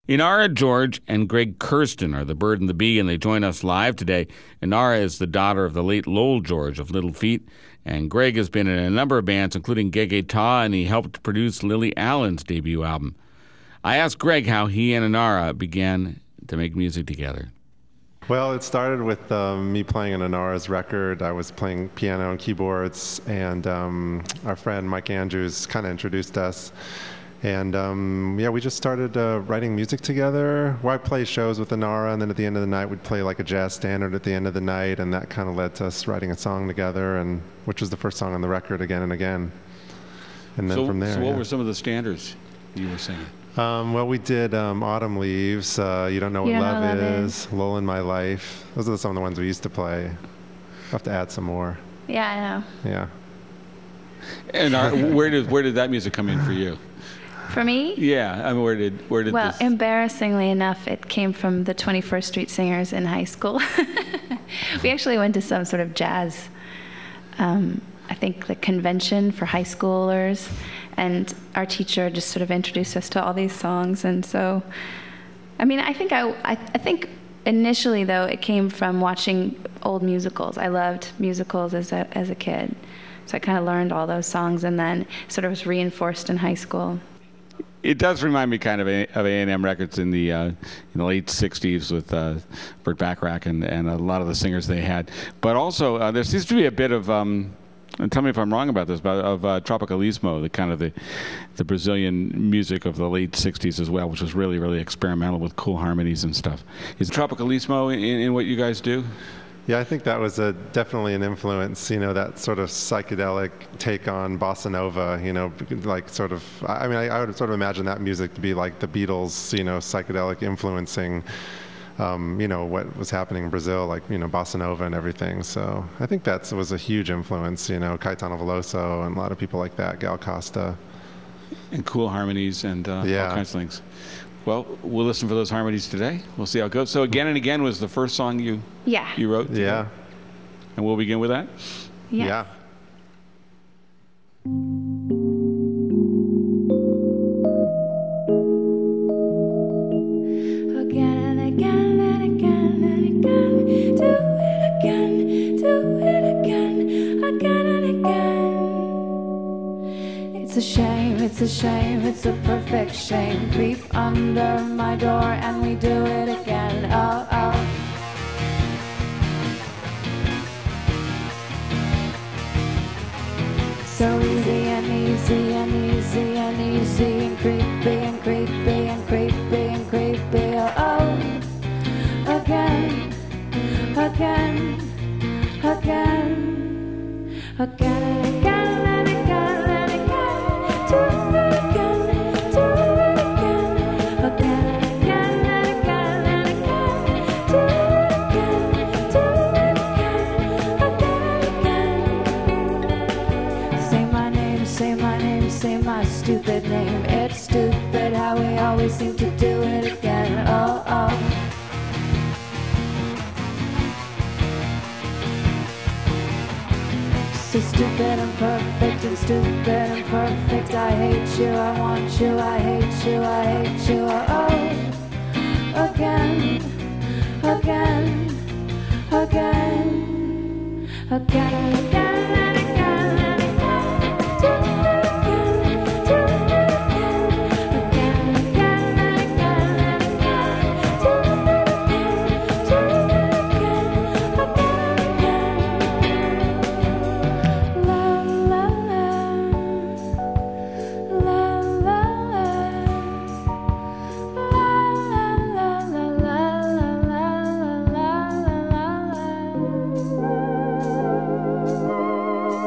Inara George and Greg Kurstin are the Bird and the Bee, and they join us live today. Inara is the daughter of the late Lowell George of Little Feat, and Greg has been in a number of bands, including Gege Ta, and he helped produce Lily Allen's debut album. I asked Greg how he and Inara began to make music together. Well, it started with me playing on Inara's record. I was playing piano and keyboards, and our friend Mike Andrews kind of introduced us. And we just started writing music together. Well, I'd play shows with Inara, and then at the end of the night, we'd play like a jazz standard at the end of the night, and that kind of led to us writing a song together, and which was the first song on the record, Again and Again. And then from there. So what were some of the standards you were singing? Well, we did Autumn Leaves, You Don't Know What Love Is, Lull in My Life. Those are some of the ones we used to play. I'll have to add some more. Yeah, I know. Yeah. And where did that music come in for you? For me? Yeah, I mean, where did well, this... embarrassingly enough, it came from the 21st Street Singers in high school. We actually went to some sort of jazz, I think the convention for high schoolers, and our teacher just sort of introduced us to all these songs. And so, I mean, I think initially, though, it came from watching old musicals. I loved musicals as a kid. So I kind of learned all those songs, and then sort of was reinforced in high school. It does remind me kind of A&M Records in the late 60s with Burt Bacharach and a lot of the singers they had. But also, there seems to be a bit of, and tell me if I'm wrong about this, but of Tropicalismo, the kind of the Brazilian music of the late 60s as well, which was really, really experimental with cool harmonies and stuff. Is Tropicalismo in what you guys do? Yeah, I think that was definitely an influence, that sort of psychedelic take on bossa nova, like sort of, I mean, I would sort of imagine that music to be like the Beatles, psychedelic influencing, what was happening in Brazil, like, bossa nova and everything. So I think that was a huge influence, Caetano Veloso and a lot of people like that, Gal Costa. And cool harmonies and all kinds of things. Well, we'll listen for those harmonies today. We'll see how it goes. So Again and Again was the first song you wrote? Yeah. And we'll begin with that? Yeah. Again and again and again and again, do it again, do it again, again and again. It's a shame, it's a perfect shame. Creep under my door and we do it again. Oh, oh. So easy and easy and easy and easy and creepy and creepy and creepy and creepy. Oh, oh. Again, again, again, again and again and again and again. Do it again, do it again, again and again and again and again. Do it again, do it again, again and again. Say my name, say my name, say my stupid name. It's stupid how we always seem to do it again. Oh, oh. So stupid and perfect and stupid and perfect. I hate you, I want you, I hate you, I hate you. Oh, again, again, again, again and again and again and again. Do it again, do it again, again and again and again and again. Do it again, do it again, again and again. La la la, la la la, la la la la la la la la.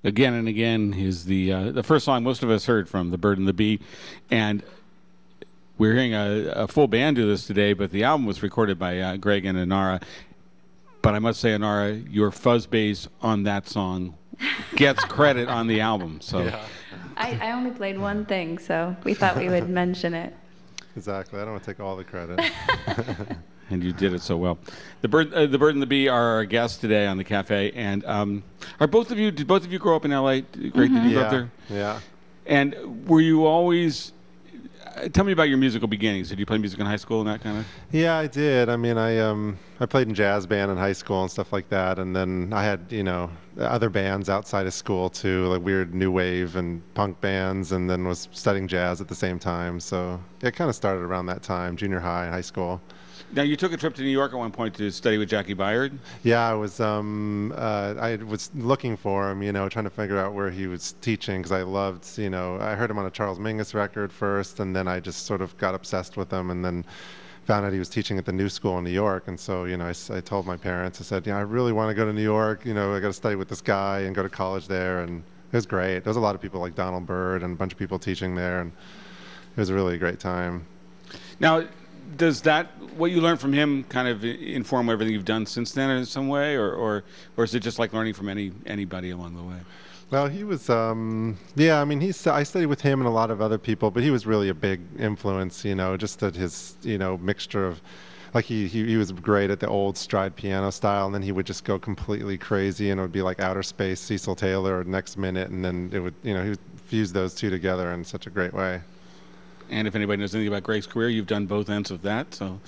Again and Again is the first song most of us heard from The Bird and the Bee. And we're hearing a full band do this today, but the album was recorded by Greg and Inara. But I must say, Inara, your fuzz bass on that song gets credit on the album. So Yeah. I only played one thing, so we thought we would mention it. Exactly. I don't want to take all the credit. And you did it so well. The Bird and the Bee are our guests today on the cafe. And did both of you grow up in L.A.? Great, did you grow up there? Yeah. And were you always? Tell me about your musical beginnings. Did you play music in high school and that kind of? Yeah, I did. I mean, I played in jazz band in high school and stuff like that, and then I had other bands outside of school too, like weird new wave and punk bands, and then was studying jazz at the same time. So it kind of started around that time, junior high, high school. Now, you took a trip to New York at one point to study with Jackie Byard. Yeah, I was looking for him, trying to figure out where he was teaching, because I loved, I heard him on a Charles Mingus record first, and then I just sort of got obsessed with him, and then found out he was teaching at the New School in New York. And so, I told my parents, I said, I really want to go to New York, I got to study with this guy and go to college there. And it was great. There was a lot of people like Donald Byrd and a bunch of people teaching there, and it was a really great time. Now, does what you learned from him kind of inform everything you've done since then in some way, or is it just like learning from anybody along the way? Well, he was, I mean, I studied with him and a lot of other people, but he was really a big influence, just at his, mixture of, like he was great at the old stride piano style, and then he would just go completely crazy, and it would be like Outer Space, Cecil Taylor, next minute, and then it would, he would fuse those two together in such a great way. And if anybody knows anything about Greg's career, you've done both ends of that, so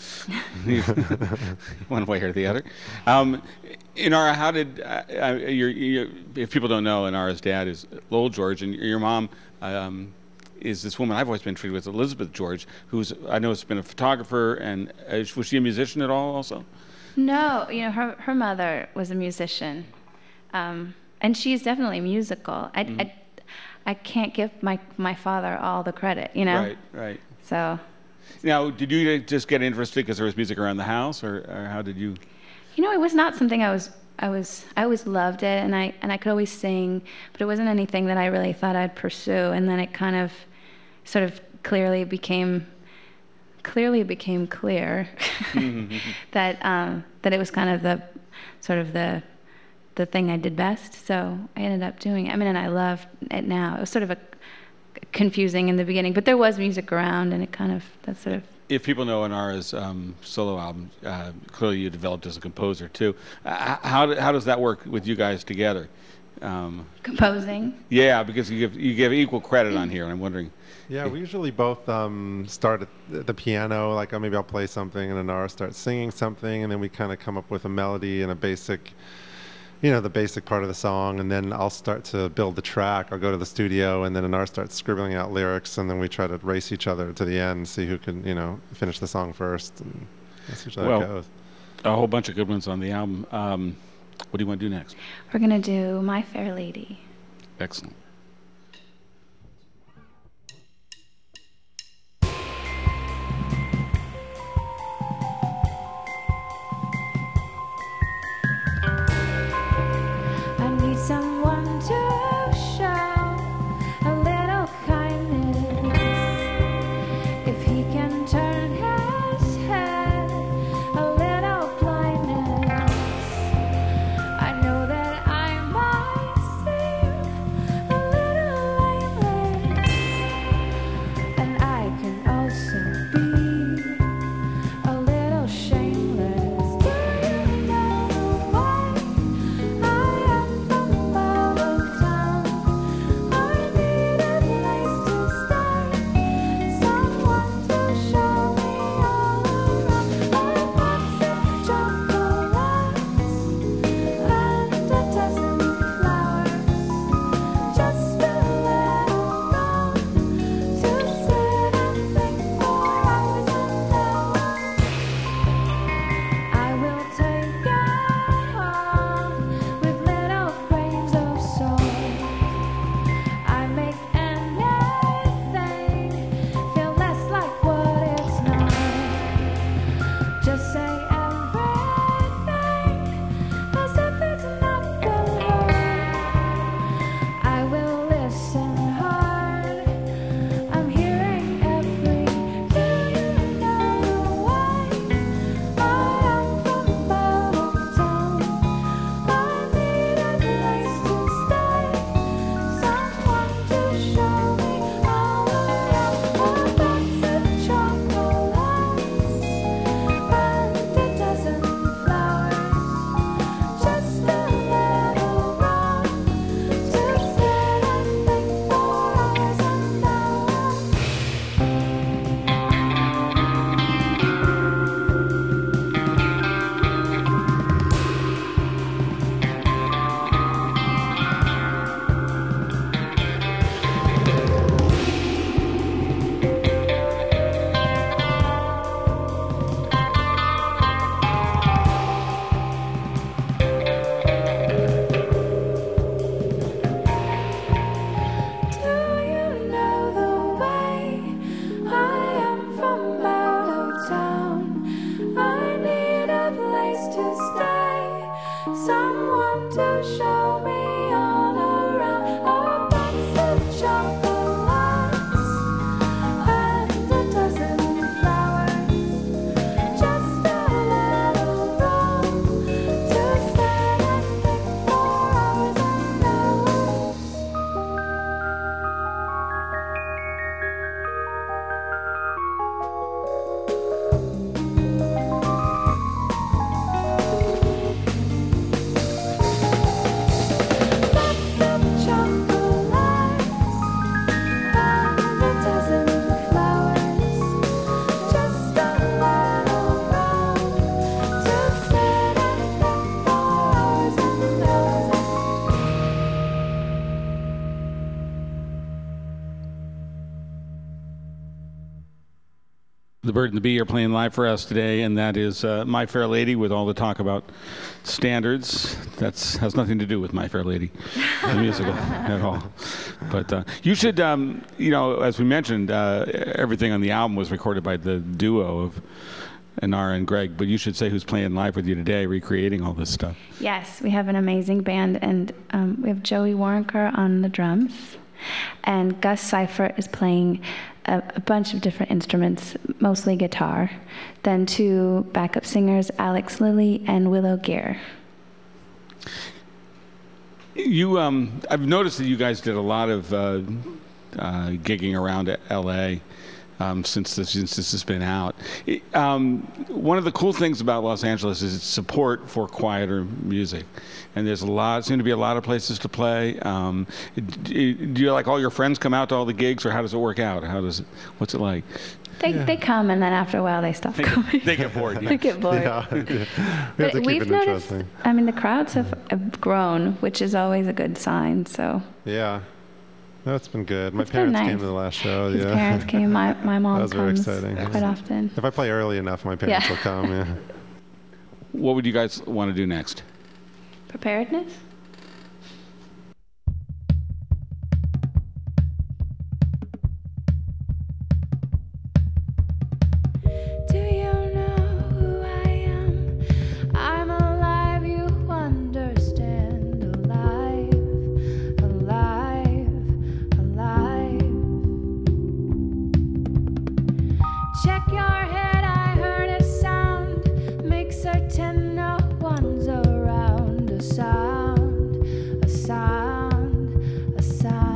one way or the other. Inara, how did if people don't know, Inara's dad is Lowell George, and your mom is this woman I've always been treated with, Elizabeth George, who's I know has been a photographer, and was she a musician at all also? No, her mother was a musician, and she's definitely musical. I can't give my father all the credit, Right. So. Now, did you just get interested because there was music around the house, or how did you? It was not something I always loved it, and I could always sing, but it wasn't anything that I really thought I'd pursue. And then it kind of, sort of clearly became clear that it was kind of the thing I did best, so I ended up doing it. I mean, and I love it now. It was sort of confusing in the beginning, but there was music around, and that's sort of. If people know Inara's solo album, clearly you developed as a composer too. How does that work with you guys together? Composing. Yeah, because you give equal credit on here, and I'm wondering. Yeah, we usually both start at the piano, like maybe I'll play something, and Inara starts singing something, and then we kind of come up with a melody and a basic. The basic part of the song, and then I'll start to build the track. I'll go to the studio, and then Inara starts scribbling out lyrics, and then we try to race each other to the end, see who can, finish the song first. And that's usually how it goes. A whole bunch of good ones on the album. What do you want to do next? We're going to do My Fair Lady. Excellent. Someone to show a little kindness. If he can turn his head, a little blindness. I know that I might seem a The Bird and the Bee are playing live for us today, and that is My Fair Lady, with all the talk about standards. That has nothing to do with My Fair Lady, the musical, at all. But you should, as we mentioned, everything on the album was recorded by the duo of Inara and Greg, but you should say who's playing live with you today, recreating all this stuff. Yes, we have an amazing band, and we have Joey Warrenker on the drums, and Gus Seifert is playing a bunch of different instruments, mostly guitar. Then 2 backup singers, Alex Lilly and Willow Gear. You, I've noticed that you guys did a lot of gigging around L.A. Since this has been out. One of the cool things about Los Angeles is its support for quieter music, and there's seem to be a lot of places to play. Do you, like, all your friends come out to all the gigs, or how does it work out? What's it like? They come, and then after a while they stop coming. They get bored. Yeah. They get bored. Yeah. We have But to keep we've it noticed, interesting. the crowds have grown, which is always a good sign. So Yeah. No, it's been good. My It's been parents nice. came to the last show. his Yeah. parents came. My mom That was very comes exciting. quite often. If I play early enough, my parents Yeah. will come. Yeah. What would you guys want to do next? Preparedness? Do you know who I am? I'm alive, you understand. Alive, alive, alive. Check your head, I heard a sound. Make certain no one's around. A sound, a sound, a sound.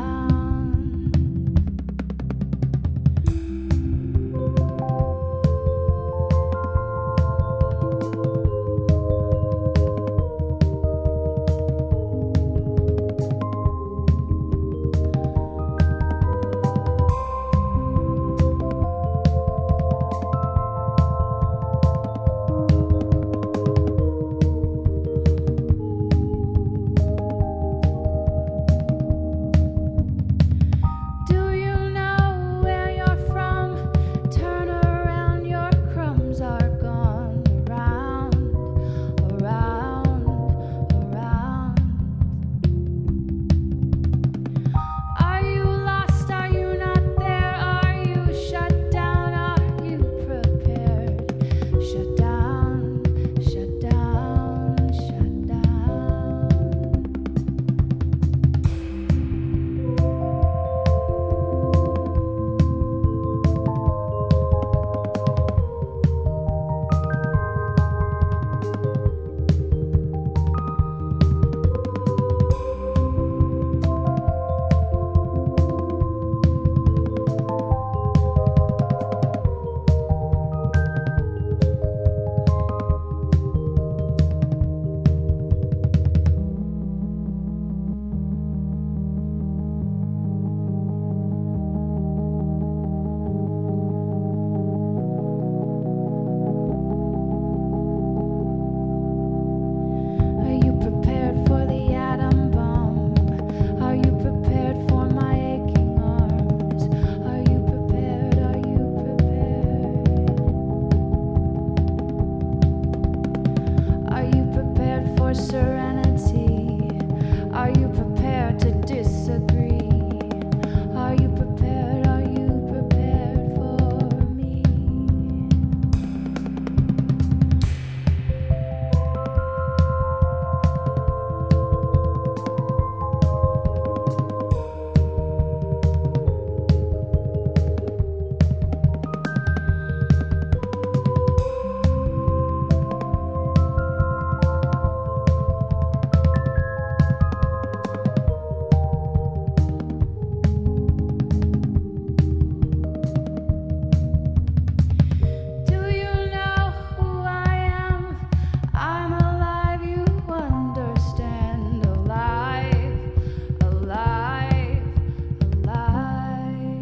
Do you know where you're from? Turn around, your crumbs are gone. Around, around, around. Are you lost? Are you not there? Are you shut down? Are you prepared? Shut down, shut down, shut down. Are you prepared for the atom bomb? Are you prepared for my aching arms? Are you prepared? Are you prepared? Are you prepared for serenity? Are you prepared to disagree? Are you prepared? Are you prepared for me? Do you know who I am? I'm alive, you understand. Alive, alive, alive.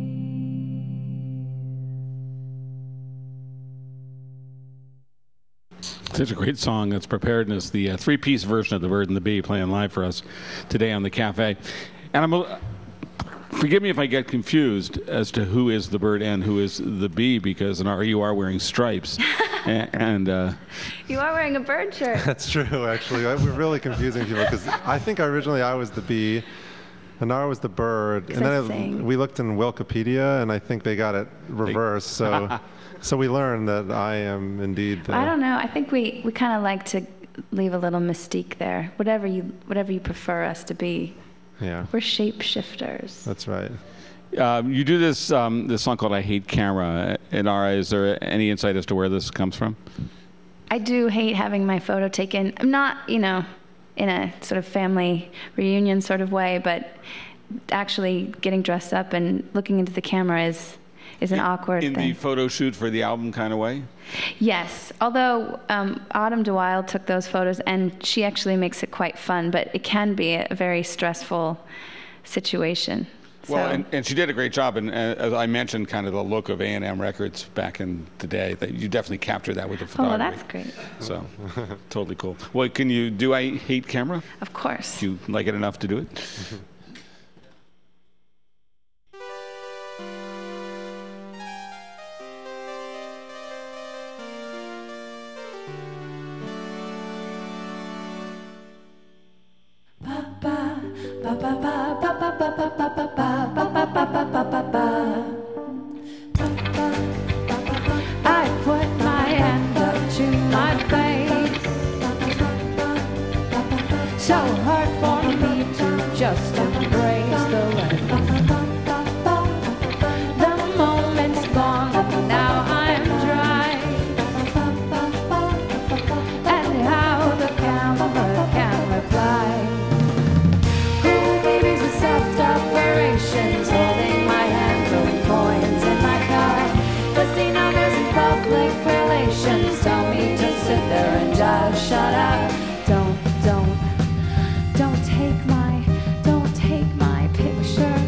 Such a great song. That's Preparedness, the 3-piece version of The Bird and the Bee, playing live for us today on the Cafe. And Forgive me if I get confused as to who is the bird and who is the bee, because you are wearing stripes. and You are wearing a bird shirt. That's true, actually. We're really confusing people because I think originally I was the bee, and Nara was the bird, and then we looked in Wikipedia, and I think they got it reversed. So we learned that I am indeed the... I don't know. I think we kind of like to leave a little mystique there. Whatever you prefer us to be. Yeah. We're shapeshifters. That's right. You do this song called "I Hate Camera." And Nara, is there any insight as to where this comes from? I do hate having my photo taken. I'm not, in a sort of family reunion sort of way, but actually getting dressed up and looking into the camera is an awkward thing. In the photo shoot for the album kind of way? Yes, although Autumn DeWilde took those photos, and she actually makes it quite fun, but it can be a very stressful situation. Well, and she did a great job, and as I mentioned, kind of the look of A&M Records back in the day, that you definitely captured that with the photography. Oh, well, that's great. So, totally cool. Well, can you do I Hate Camera? Of course. Do you like it enough to do it? I put my hand up to my face. So hard for me to just embrace the rain. The moment's gone, now I'm dry. And how the camera can reply. Cool babies with soft operations, holding my hand, throwing coins in my car. Dusty numbers and public relations tell me to sit there and just shut up. Don't take my picture.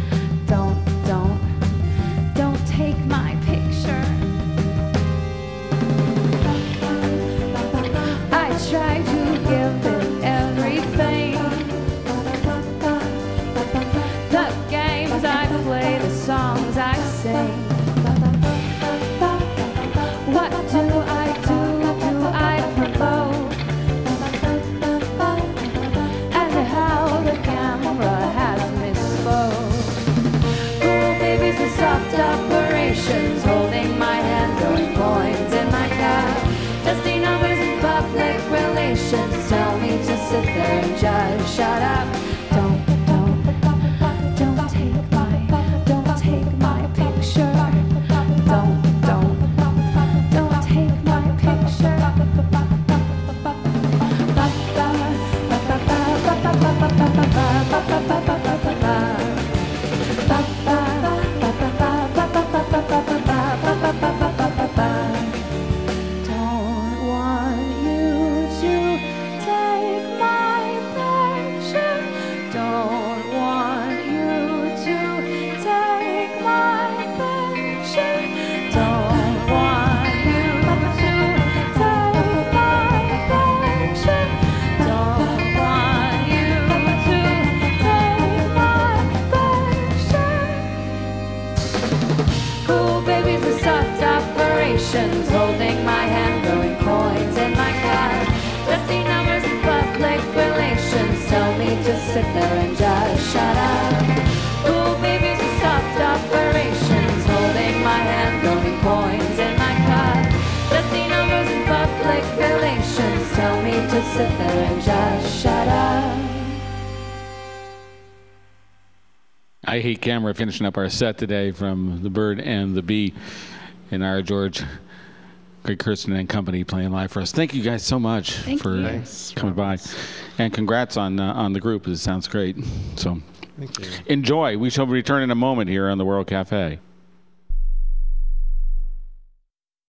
Don't take my picture. I try to give it everything. The games I play, the songs I sing. What do I do? Do I provoke? And how the camera has misspoke. Cool babies with soft operations, holding my hand, throwing coins in my car. Dusty numbers and public relations tell me to sit there and just shut up. Don't take my picture. Don't take my picture. Don't want you to take my picture. Don't want you to take my picture. Don't want you to take my picture. Don't want you to take my picture. Cool babies with soft operations, holding my hand, throwing coins in my car. Dusty numbers and public relations tell me to sit there and just shut up. Cool babies with soft operations, holding my hand, throwing coins in my car. Dusty numbers and public relations tell me to sit there and just shut up. I Hate Camera, finishing up our set today from The Bird and the Bee, and our George, Greg Kirsten and company playing live for us. Thank you guys so much for coming by, and congrats on the group. It sounds great. So Thank you. enjoy. We shall return in a moment here on the World Cafe.